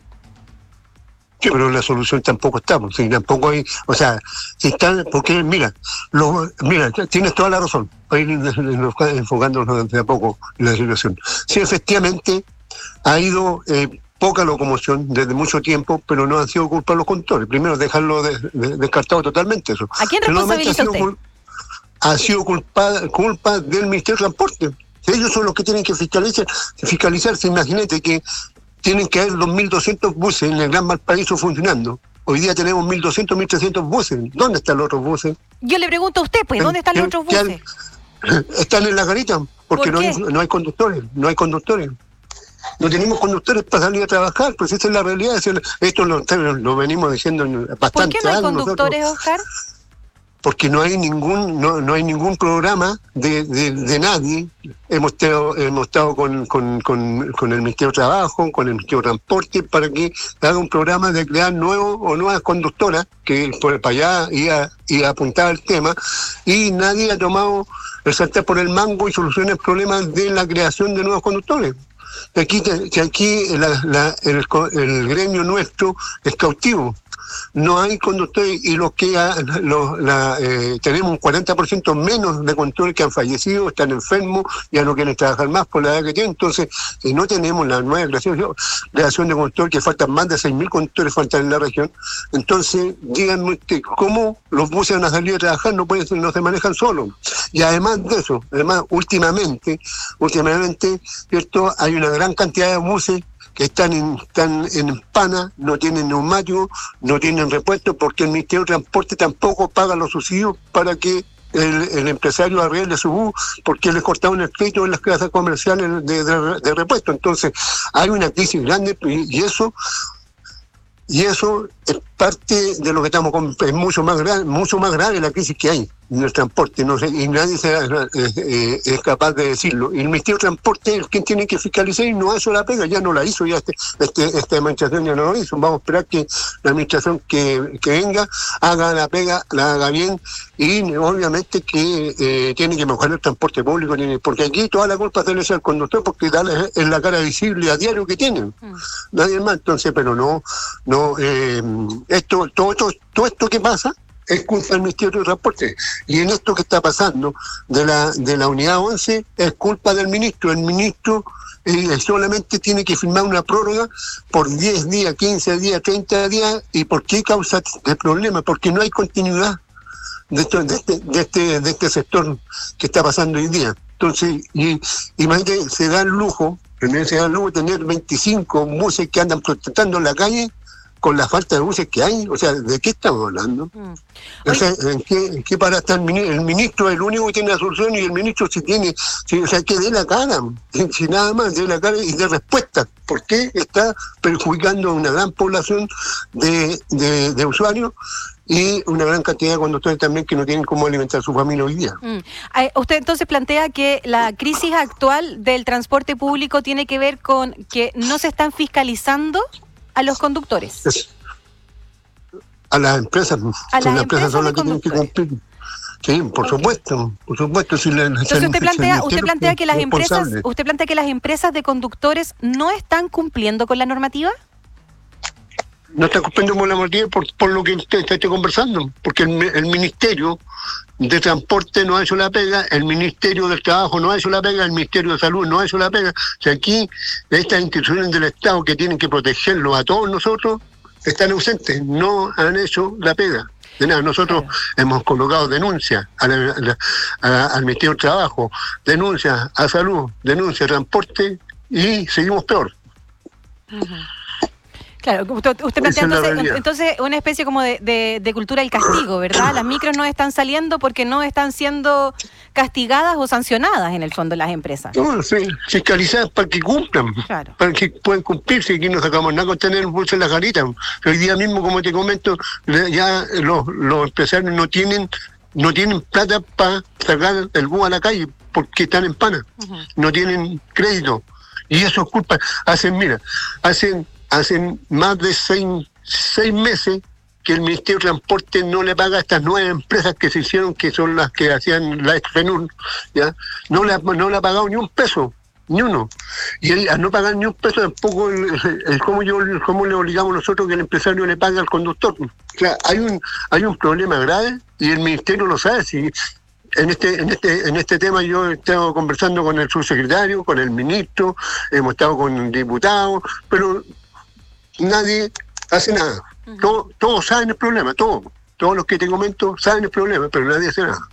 Sí, pero la solución tampoco está, porque tampoco hay, o sea, si están, porque mira, lo, mira, tienes toda la razón, para ir enfocándonos de a poco en la situación. Sí, efectivamente, ha ido eh, poca locomoción desde mucho tiempo, pero no han sido culpa de los conductores. Primero, dejarlo de, de, descartado totalmente eso. ¿A quién responsabiliza usted? Cul- ha sido culpa, culpa del Ministerio de Transporte. Ellos son los que tienen que fiscalizar, fiscalizarse. Imagínate que tienen que haber dos mil doscientos buses en el Gran Valparaíso funcionando. Hoy día tenemos mil doscientos, mil trescientos buses. ¿Dónde están los otros buses? Yo le pregunto a usted, pues, ¿dónde están los otros buses? Están en la garita, porque ¿Por no hay, no hay conductores, no hay conductores. No tenemos conductores para salir a trabajar, pues esa es la realidad. Esto lo, lo venimos diciendo bastante. ¿Por qué no hay conductores, nosotros, Oscar? Porque no hay ningún no, no hay ningún programa de, de, de nadie. Hemos estado, hemos estado con, con, con, con el Ministerio de Trabajo, con el Ministerio de Transporte, para que haga un programa de crear nuevos o nuevas conductoras, que por, para allá iba, iba a apuntar el tema, y nadie ha tomado el saltar por el mango y soluciona el problema de la creación de nuevos conductores. Aquí, que aquí la, la, el, el gremio nuestro es cautivo. no hay conductores, y los que ha, los, la, eh, tenemos un cuarenta por ciento menos de conductores que han fallecido, están enfermos, ya no quieren trabajar más por la edad que tienen. Entonces, si no tenemos la nueva creación, creación de conductores, que faltan más de seis mil conductores faltan en la región, entonces díganme usted, ¿cómo los buses van a salir a trabajar? No pueden, no se manejan solos. Y además de eso, además últimamente, últimamente, ¿cierto? Hay una gran cantidad de buses que están en, están en pana, no tienen neumáticos, no tienen repuestos, porque el Ministerio de Transporte tampoco paga los subsidios para que el, el empresario arregle su bus, porque les cortaron el crédito en las casas comerciales de, de, de repuesto. Entonces, hay una crisis grande, y, y eso y eso es parte de lo que estamos con, es mucho más grave, mucho más grave la crisis que hay en el transporte, no sé, y nadie se, eh, es capaz de decirlo. Y el Ministerio de Transporte es quien tiene que fiscalizar, y no ha hecho la pega, ya no la hizo, ya este, este, esta administración ya no lo hizo. Vamos a esperar que la administración que, que venga haga la pega, la haga bien, y obviamente que eh, tiene que mejorar el transporte público, tiene, porque aquí toda la culpa debe ser al conductor, porque dale, es la cara visible a diario que tienen, mm. nadie más. Entonces, pero no, no eh, esto, todo esto, todo esto que pasa es culpa del Ministerio de Transporte. Y en esto que está pasando de la de la unidad once es culpa del ministro. El ministro eh, solamente tiene que firmar una prórroga por diez días, quince días, treinta días. ¿Y por qué causa el problema? Porque no hay continuidad de, esto, de, este, de, este, de este sector que está pasando hoy día. Entonces, y, imagínate, se da el lujo, se da el lujo de tener veinticinco buses que andan protestando en la calle con la falta de buses que hay. O sea, ¿de qué estamos hablando? Mm. O sea, ¿en qué, en qué para estar el ministro? El ministro es el único que tiene la solución, y el ministro si tiene, si, o sea, que dé la cara, si nada más, dé la cara y dé respuesta. ¿Por qué está perjudicando a una gran población de, de, de usuarios y una gran cantidad de conductores también que no tienen cómo alimentar a su familia hoy día? Mm. Usted entonces plantea que la crisis actual del transporte público tiene que ver con que no se están fiscalizando a los conductores. Es, a las empresas. A las, las empresas son las que tienen que cumplir. Sí, por okay. supuesto, por supuesto. Si la, Entonces usted plantea, usted plantea que las empresas, usted plantea que las empresas de conductores no están cumpliendo con la normativa. No están cumpliendo con la normativa por, por lo que usted está conversando, porque el, el Ministerio de Transporte no ha hecho la pega, el Ministerio del Trabajo no ha hecho la pega, el Ministerio de Salud no ha hecho la pega. O sea, aquí estas instituciones del Estado que tienen que protegerlo a todos nosotros están ausentes, no han hecho la pega. De nada, nosotros claro. hemos colocado denuncias a la, a la, a, al Ministerio del Trabajo, denuncias a Salud, denuncias a Transporte, y seguimos peor. Uh-huh. Claro, usted, usted plantea entonces, entonces una especie como de, de, de cultura del castigo, ¿verdad? Las micros no están saliendo porque no están siendo castigadas o sancionadas en el fondo las empresas. No, sí, fiscalizadas para que cumplan, claro. para que puedan cumplirse. Aquí no sacamos nada con tener un bolso en la carita. Hoy día mismo, como te comento, ya los, los empresarios no tienen no tienen plata para sacar el bus a la calle porque están en pana, uh-huh. no tienen crédito. Y eso es culpa. Hacen, mira, hacen Hacen más de seis, seis meses que el Ministerio de Transporte no le paga a estas nueve empresas que se hicieron, que son las que hacían la Expenur, ¿ya? No le, no le ha pagado ni un peso, ni uno. Y él, al no pagar ni un peso, tampoco el, el, el, ¿cómo, yo, cómo le obligamos nosotros que el empresario le pague al conductor? O sea, hay un, hay un problema grave, y el Ministerio lo sabe. Si En este, en este, en este tema yo he estado conversando con el subsecretario, con el ministro, hemos estado con diputados, pero nadie hace nada. Uh-huh. Todo, todos saben el problema, todos. Todos los que te comento saben el problema, pero nadie hace nada.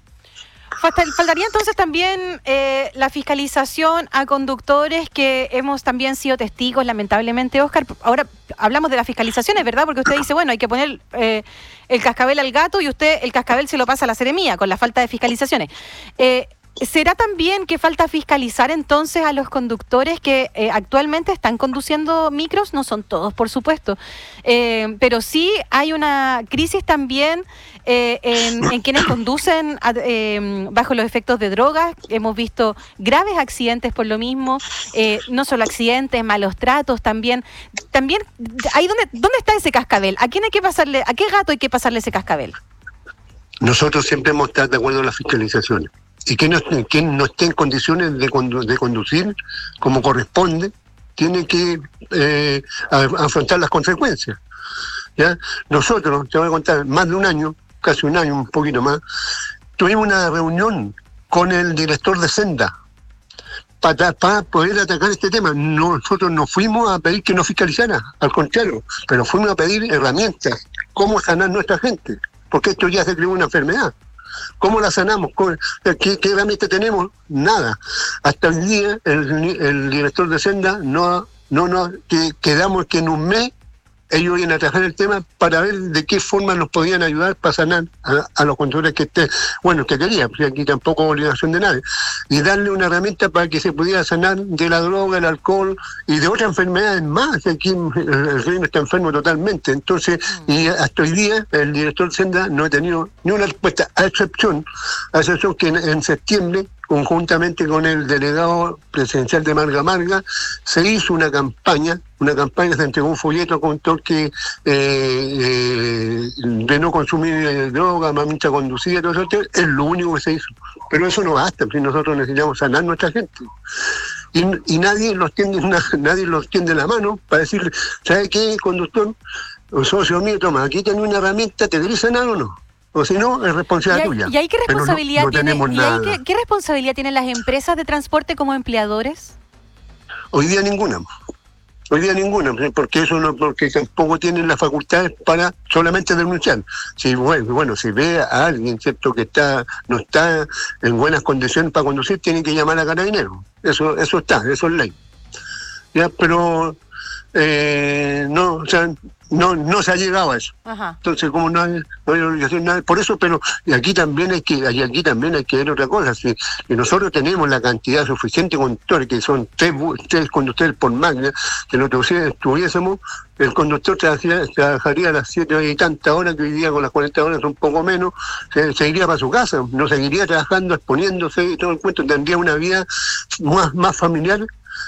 Faltaría entonces también eh, la fiscalización a conductores, que hemos también sido testigos, lamentablemente, Óscar. Ahora hablamos de las fiscalizaciones, ¿verdad? Porque usted dice, bueno, hay que poner eh, el cascabel al gato, y usted el cascabel se lo pasa a la seremía con la falta de fiscalizaciones. Eh, ¿Será también que falta fiscalizar entonces a los conductores que eh, actualmente están conduciendo micros? No son todos, por supuesto, eh, pero sí hay una crisis también eh, en, en quienes conducen a, eh, bajo los efectos de drogas. Hemos visto graves accidentes por lo mismo, eh, no solo accidentes, malos tratos también. También, ahí ¿dónde, ¿dónde está ese cascabel? ¿A quién hay que pasarle, a qué gato hay que pasarle ese cascabel? Nosotros siempre hemos estado de acuerdo en las fiscalizaciones. Y quien no, quien no esté en condiciones de, condu- de conducir como corresponde, tiene que eh, a, afrontar las consecuencias. ¿ya? Nosotros, te voy a contar, más de un año, casi un año, un poquito más, tuvimos una reunión con el director de Senda para, para poder atacar este tema. Nosotros no fuimos a pedir que nos fiscalizara, al contrario, pero fuimos a pedir herramientas, cómo sanar nuestra gente, porque esto ya se creó una enfermedad. ¿Cómo la sanamos? ¿Qué, qué herramientas tenemos? Nada. Hasta el día el, el director de Senda no, no, no que, quedamos que en un mes ellos iban a trabajar el tema para ver de qué forma nos podían ayudar para sanar a, a los conductores que estén, bueno, que quería, porque aquí tampoco obligación de nadie, y darle una herramienta para que se pudiera sanar de la droga, el alcohol y de otras enfermedades más. Aquí el reino está enfermo totalmente. Entonces, y hasta hoy día el director Senda no ha tenido ni una respuesta, a excepción, a excepción que en, en septiembre, conjuntamente con el delegado presidencial de Marga Marga, se hizo una campaña, una campaña, se entregó un folleto con todo que eh, eh, de no consumir eh, droga, mamita conducida, todo eso, es lo único que se hizo. Pero eso no basta, si nosotros necesitamos sanar a nuestra gente. Y, y nadie los tiende una, nadie los tiende la mano para decirle, ¿sabe qué, conductor? O socio mío, toma, aquí tenés una herramienta, ¿te querés sanar o no? O si no, es responsabilidad tuya. ¿Y ahí qué responsabilidad, no, no tiene, ¿y ahí qué, qué responsabilidad tienen las empresas de transporte como empleadores? Hoy día ninguna. Hoy día ninguna, porque eso no, porque tampoco tienen las facultades para solamente denunciar. Si bueno, bueno, si ve a alguien, cierto, que está, no está en buenas condiciones para conducir, tienen que llamar a Carabineros. Eso, eso está, eso es ley. Ya, pero eh, no, o sea, no, no se ha llegado a eso. Ajá. Entonces, como no hay, no hay obligación, nada, por eso, pero y aquí también hay que, y aquí también hay que ver otra cosa. Si, si nosotros tenemos la cantidad suficiente de conductores, que son tres, tres conductores por máquina, que lo tuviésemos, el conductor trabajaría, trabajaría a las siete y tantas horas, que hoy día con las cuarenta horas un poco menos, se, se iría para su casa, no seguiría trabajando, exponiéndose y todo el cuento, tendría una vida más, más familiar.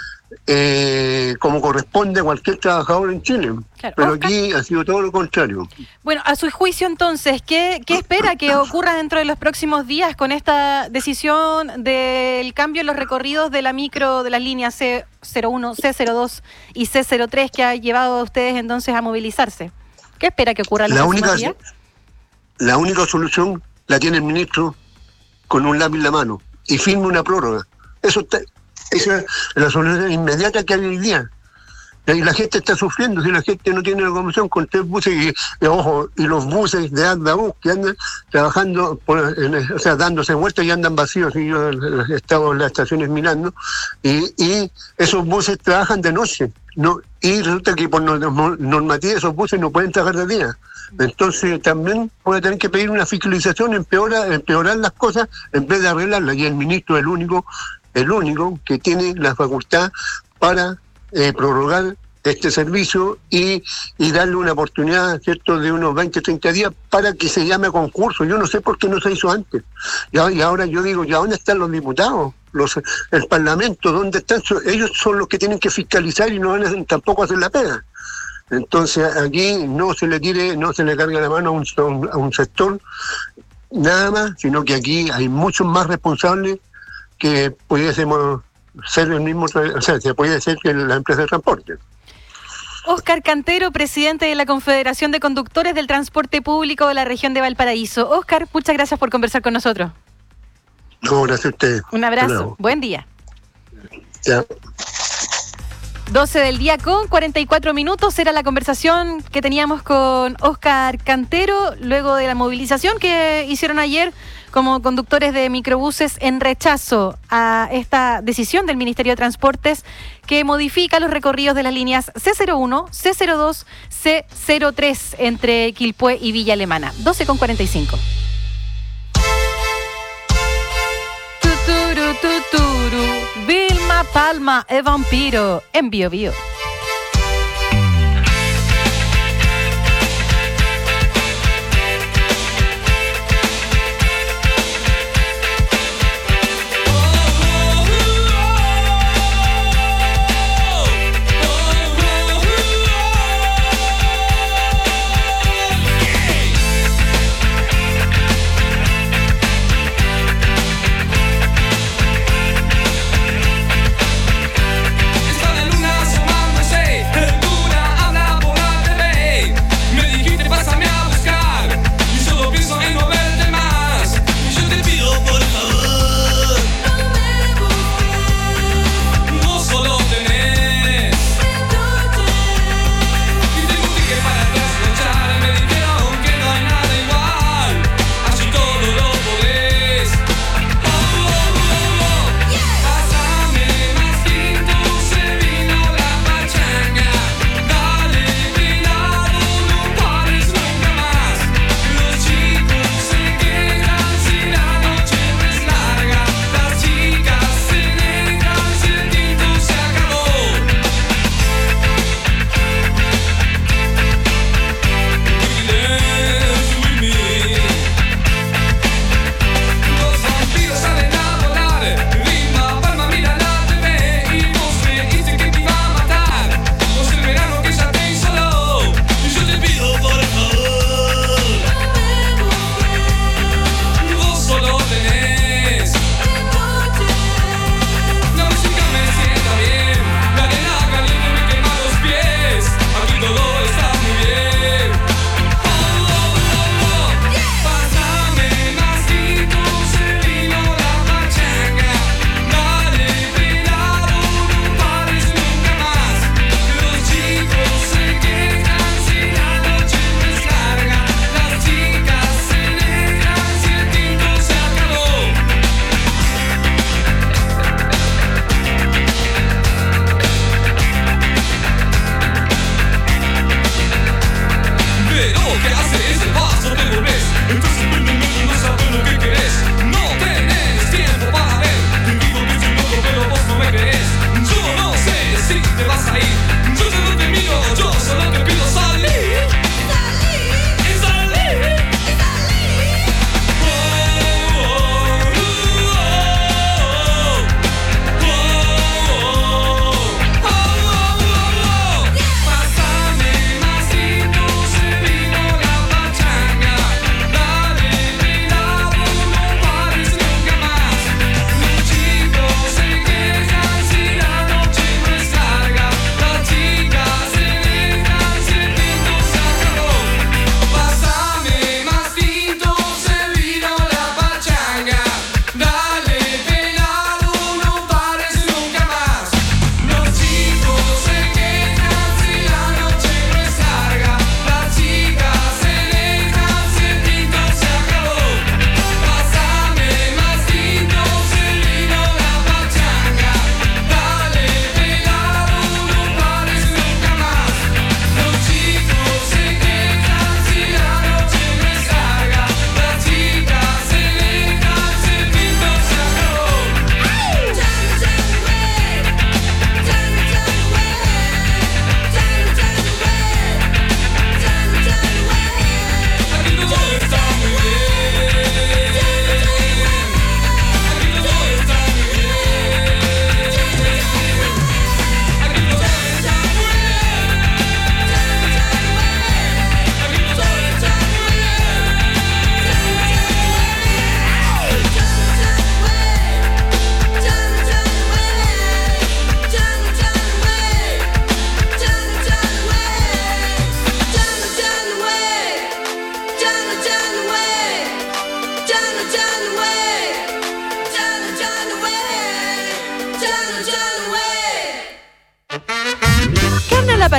Eh, como corresponde a cualquier trabajador en Chile. Claro. Pero Oscar, aquí ha sido todo lo contrario. Bueno, a su juicio entonces, ¿qué, qué espera que ocurra dentro de los próximos días con esta decisión del cambio en los recorridos de la micro de las líneas C cero uno, C cero dos y C cero tres que ha llevado a ustedes entonces a movilizarse? ¿Qué espera que ocurra en los la próximos única, días? La única solución la tiene el ministro con un lápiz en la mano y firme una prórroga. Eso está... Esa es la solución inmediata que hay hoy día. Y la gente está sufriendo, si la gente no tiene locomoción con tres buses y, y ojo, y los buses de Andabús que andan trabajando, por, en, o sea, dándose vueltas y andan vacíos, y yo he estado en las estaciones mirando, y, y esos buses trabajan de noche, no, y resulta que por normativa esos buses no pueden trabajar de día. Entonces también puede tener que pedir una fiscalización, empeorar, empeorar las cosas en vez de arreglarlas, y el ministro es el único el único que tiene la facultad para eh, prorrogar este servicio y, y darle una oportunidad, ¿cierto?, de unos veinte, treinta días para que se llame a concurso. Yo no sé por qué no se hizo antes. Y, y ahora yo digo, ¿ya dónde están los diputados? Los, el Parlamento, ¿dónde están? Ellos son los que tienen que fiscalizar y no van a, tampoco a hacer la pega. Entonces aquí no se le tire, no se le carga la mano a un, a un sector, nada más, sino que aquí hay muchos más responsables que pudiésemos ser el mismo, o sea, se puede ser que la empresa de transporte. Óscar Cantero, presidente de la Confederación de Conductores del Transporte Público de la región de Valparaíso. Óscar, muchas gracias por conversar con nosotros. No, gracias a ustedes. Un abrazo, buen día. Ya. doce del día con cuarenta y cuatro minutos, era la conversación que teníamos con Óscar Cantero luego de la movilización que hicieron ayer como conductores de microbuses en rechazo a esta decisión del Ministerio de Transportes que modifica los recorridos de las líneas C cero uno, C cero dos, C cero tres entre Quilpué y Villa Alemana. doce con cuarenta y cinco. Tuturu, tuturu, Vilma Palma e Vampiro en Bio Bio. Esta de luna asomando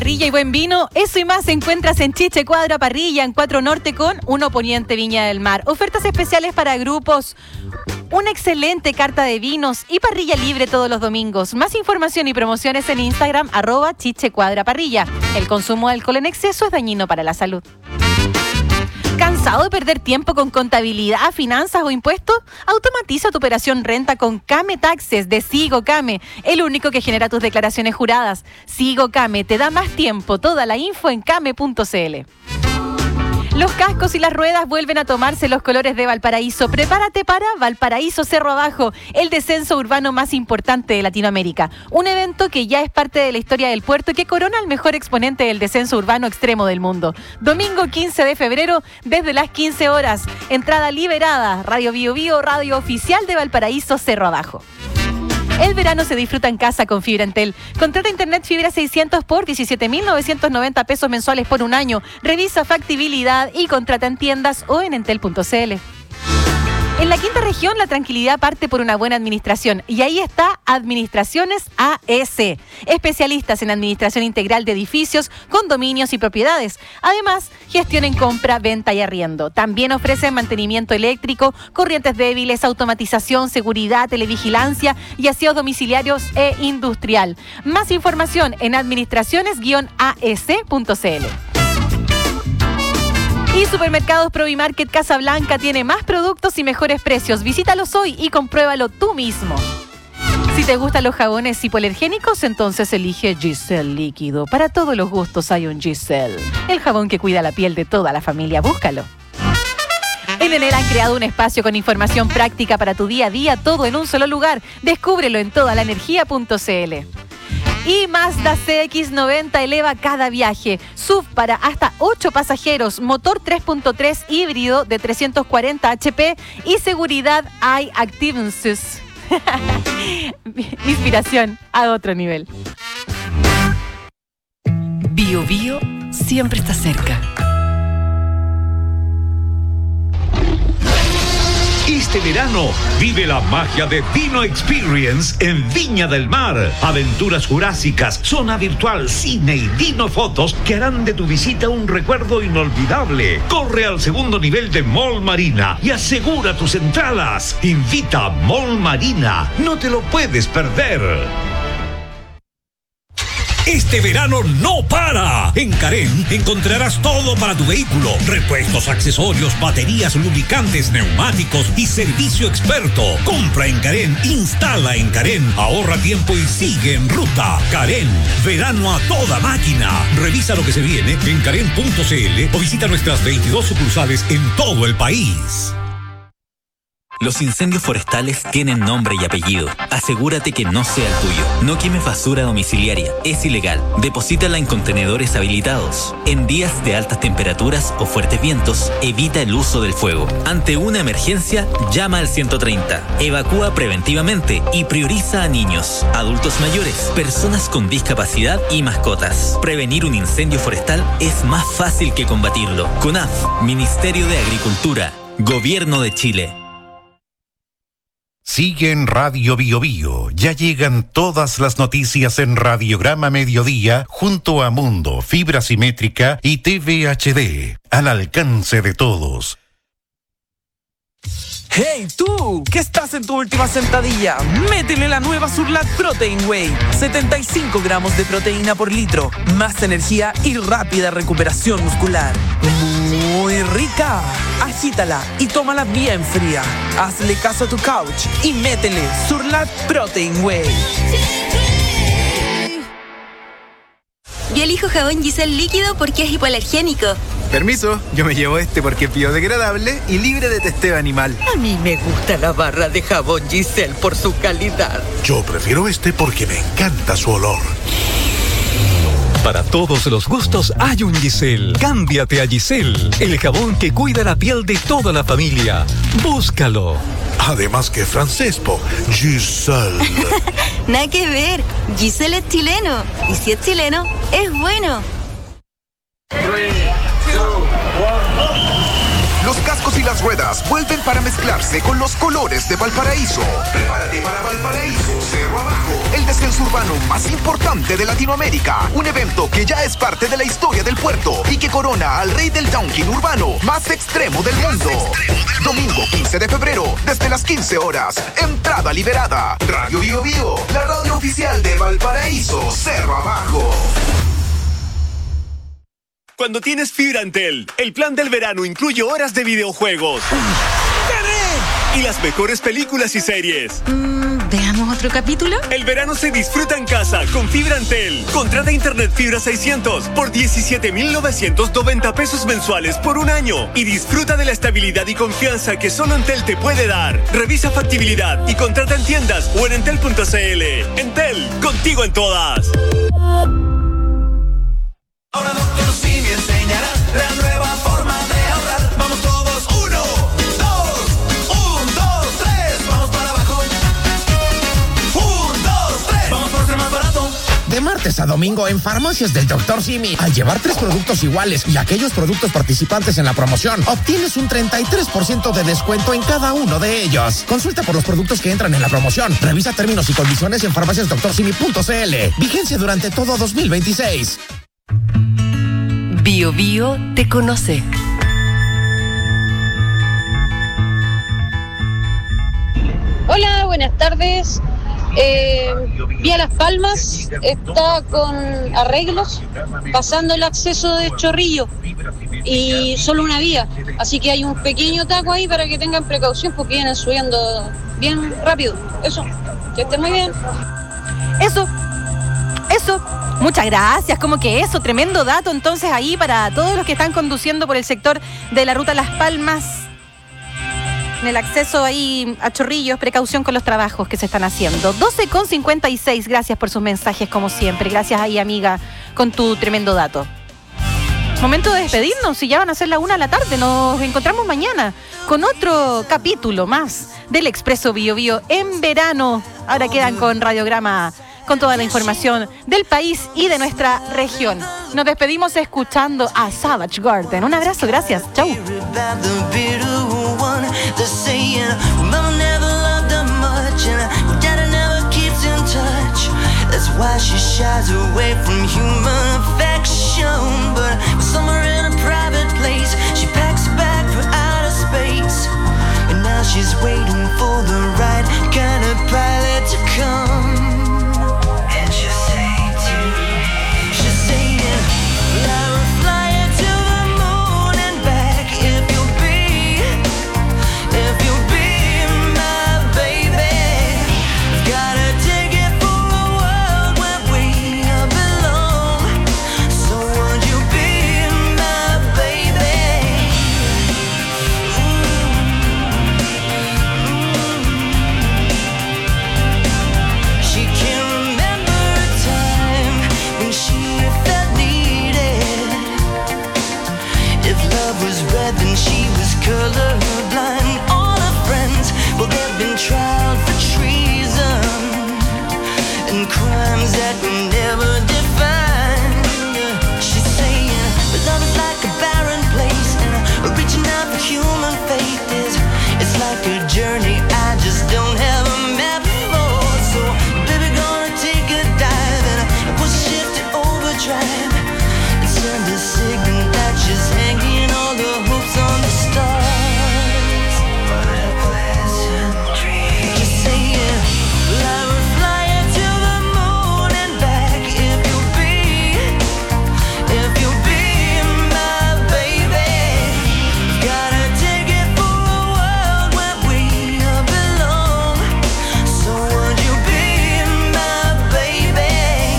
parrilla y buen vino, eso y más encuentras en Chiche Cuadra Parrilla, en cuatro Norte con uno Poniente Viña del Mar. Ofertas especiales para grupos, una excelente carta de vinos y parrilla libre todos los domingos. Más información y promociones en Instagram, arroba Chiche Cuadra Parrilla. El consumo de alcohol en exceso es dañino para la salud. ¿Cansado de perder tiempo con contabilidad, finanzas o impuestos? Automatiza tu operación renta con Came Taxes de Sigo Came, el único que genera tus declaraciones juradas. Sigo Came te da más tiempo. Toda la info en came punto c l. Los cascos y las ruedas vuelven a tomarse los colores de Valparaíso. Prepárate para Valparaíso Cerro Abajo, el descenso urbano más importante de Latinoamérica. Un evento que ya es parte de la historia del puerto y que corona al mejor exponente del descenso urbano extremo del mundo. Domingo quince de febrero, desde las quince horas. Entrada liberada. Radio Bio Bio, radio oficial de Valparaíso Cerro Abajo. El verano se disfruta en casa con Fibra Entel. Contrata internet fibra seiscientos por diecisiete mil novecientos noventa pesos mensuales por un año. Revisa factibilidad y contrata en tiendas o en entel punto c l. En la quinta región, la tranquilidad parte por una buena administración. Y ahí está Administraciones A S. Especialistas en administración integral de edificios, condominios y propiedades. Además, gestión en compra, venta y arriendo. También ofrecen mantenimiento eléctrico, corrientes débiles, automatización, seguridad, televigilancia y aseos domiciliarios e industrial. Más información en administraciones guion a s punto c l. Y Supermercados Provimarket Casablanca tiene más productos y mejores precios. Visítalos hoy y compruébalo tú mismo. Si te gustan los jabones hipoalergénicos, entonces elige Giselle Líquido. Para todos los gustos hay un Giselle. El jabón que cuida la piel de toda la familia. Búscalo. En Enel han creado un espacio con información práctica para tu día a día, todo en un solo lugar. Descúbrelo en toda la energía punto c l. Y Mazda C X noventa eleva cada viaje. S U V para hasta ocho pasajeros, motor tres punto tres híbrido de trescientos cuarenta HP y seguridad iActiveness. Inspiración a otro nivel. Bio Bio siempre está cerca. Este verano vive la magia de Dino Experience en Viña del Mar. Aventuras jurásicas, zona virtual, cine y Dino Fotos que harán de tu visita un recuerdo inolvidable. Corre al segundo nivel de Mall Marina y asegura tus entradas. Invita a Mall Marina. No te lo puedes perder. Este verano no para. En Carén encontrarás todo para tu vehículo. Repuestos, accesorios, baterías, lubricantes, neumáticos y servicio experto. Compra en Carén, instala en Carén, ahorra tiempo y sigue en ruta. Carén, verano a toda máquina. Revisa lo que se viene en carén punto c l o visita nuestras veintidós sucursales en todo el país. Los incendios forestales tienen nombre y apellido. Asegúrate que no sea el tuyo. No quemes basura domiciliaria. Es ilegal. Deposítala en contenedores habilitados. En días de altas temperaturas o fuertes vientos, evita el uso del fuego. Ante una emergencia, llama al ciento treinta. Evacúa preventivamente y prioriza a niños, adultos mayores, personas con discapacidad y mascotas. Prevenir un incendio forestal es más fácil que combatirlo. CONAF, Ministerio de Agricultura, Gobierno de Chile. Sigue en Radio Bio Bio. Ya llegan todas las noticias en Radiograma Mediodía junto a Mundo, Fibra Simétrica y T V H D. Al alcance de todos. ¡Hey tú! ¿Qué estás en tu última sentadilla? Métele la nueva Surlat Protein Whey. setenta y cinco gramos de proteína por litro. Más energía y rápida recuperación muscular. Muy rica. Agítala y tómala bien fría. Hazle caso a tu couch y métele Surlat Protein Whey. Yo elijo jabón Giselle líquido porque es hipoalergénico. Permiso, yo me llevo este porque es biodegradable y libre de testeo animal. A mí me gusta la barra de jabón Giselle por su calidad. Yo prefiero este porque me encanta su olor. Para todos los gustos hay un Giselle. Cámbiate a Giselle, el jabón que cuida la piel de toda la familia. Búscalo. Además que francés, po. Giselle. Nada que ver. Giselle es chileno. Y si es chileno, es bueno. Los cascos y las ruedas vuelven para mezclarse con los colores de Valparaíso. Prepárate para Valparaíso Cerro Abajo, el descenso urbano más importante de Latinoamérica. Un evento que ya es parte de la historia del puerto y que corona al rey del downhill urbano más extremo del mundo. Domingo quince de febrero, desde las quince horas. Entrada liberada. Radio Bio Bio, la radio oficial de Valparaíso Cerro Abajo. Cuando tienes fibra Antel, el plan del verano incluye horas de videojuegos y las mejores películas y series. Mm, ¿Veamos otro capítulo? El verano se disfruta en casa con fibra Antel. Contrata internet fibra seiscientos por diecisiete mil novecientos noventa pesos mensuales por un año y disfruta de la estabilidad y confianza que solo Entel te puede dar. Revisa factibilidad y contrata en tiendas o en entel punto c l. Entel, contigo en todas. Ahora Doctor Simi enseñará la nueva forma de ahorrar. Vamos todos, uno, dos, un, dos, tres, vamos para abajo. Un, dos, tres, vamos por ser más barato. De martes a domingo en Farmacias del doctor Simi, al llevar tres productos iguales y aquellos productos participantes en la promoción, obtienes un treinta y tres por ciento de descuento en cada uno de ellos. Consulta por los productos que entran en la promoción. Revisa términos y condiciones en farmacias doctor simi punto c l. Vigencia durante todo dos mil veintiséis. Bio Bio te conoce. Hola, buenas tardes. Eh, Vía Las Palmas está con arreglos, pasando el acceso de Chorrillo y solo una vía, así que hay un pequeño taco ahí para que tengan precaución porque vienen subiendo bien rápido. Eso, que estén muy bien. Eso, eso. Muchas gracias, como que eso, tremendo dato entonces ahí para todos los que están conduciendo por el sector de la ruta Las Palmas. En el acceso ahí a Chorrillos, precaución con los trabajos que se están haciendo. doce con cincuenta y seis, gracias por sus mensajes como siempre. Gracias ahí, amiga, con tu tremendo dato. Momento de despedirnos, y ya van a ser la una de la tarde. Nos encontramos mañana con otro capítulo más del Expreso Bio Bio en verano. Ahora quedan con Radiograma, con toda la información del país y de nuestra región. Nos despedimos escuchando a Savage Garden. Un abrazo, gracias. Chau. That's why she shies away from human affection. But somewhere in a private place, she packs a bag for outer space. And now she's waiting for the right kind of pilot to come. And she'll say to me, she'll say, yeah, I will fly you to the moon and back if you'll be, if you'll be my baby. Gotta take it for a world where we belong. So would you be my baby? She can't remember a time when she felt needed. If love was red, then she was colorblind. All her friends, well, they've been tried for treason and crimes that we never defined. She's saying, but love is like a barren place, and reaching out for human faith is, it's like a journey I just don't have a map for. So, baby, gonna take a dive and push shift to overdrive and send a signal that she's hanging all the hopes on the stars. What a pleasant dream. She's saying, well, I will fly you to the moon and back if you'll be, if you'll be my baby. Gotta take it for a world where we belong. So would you be my baby?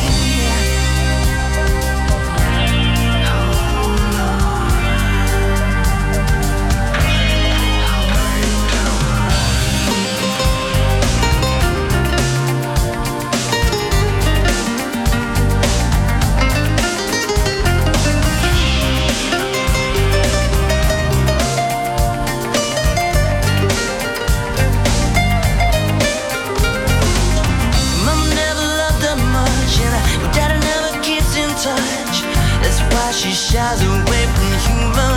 Mama never loved her much, and Daddy never keeps in touch. That's why she shies away from human